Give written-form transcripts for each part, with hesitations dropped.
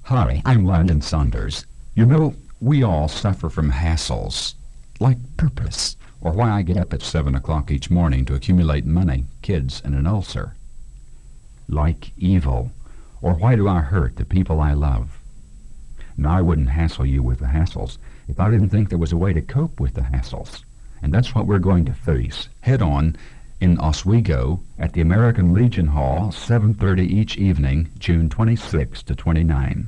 Hi, I'm Landon Saunders. You know, we all suffer from hassles, like purpose, or why I get up at 7 o'clock each morning to accumulate money, kids, and an ulcer. Like evil, or why do I hurt the people I love? Now, I wouldn't hassle you with the hassles if I didn't think there was a way to cope with the hassles. And that's what we're going to face head on in Oswego at the American Legion Hall, 7:30 each evening, June 26 to 29.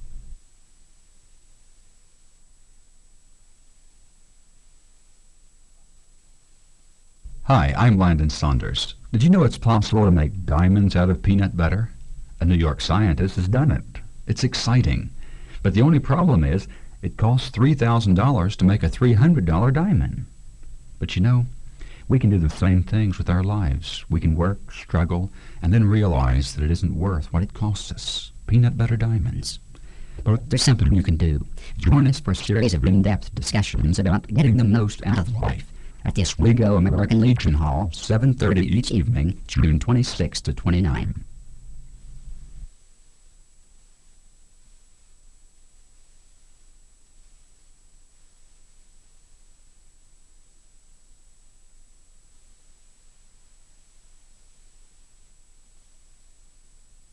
Hi, I'm Landon Saunders. Did you know it's possible to make diamonds out of peanut butter? A New York scientist has done it. It's exciting. But the only problem is it costs $3,000 to make a $300 diamond. But you know, we can do the same things with our lives. We can work, struggle, and then realize that it isn't worth what it costs us. Peanut butter diamonds. But there's something you can do. Join us for a series of in-depth discussions about getting the most out of life at the Oswego American Legion Hall, 7:30 each evening, June 26 to 29.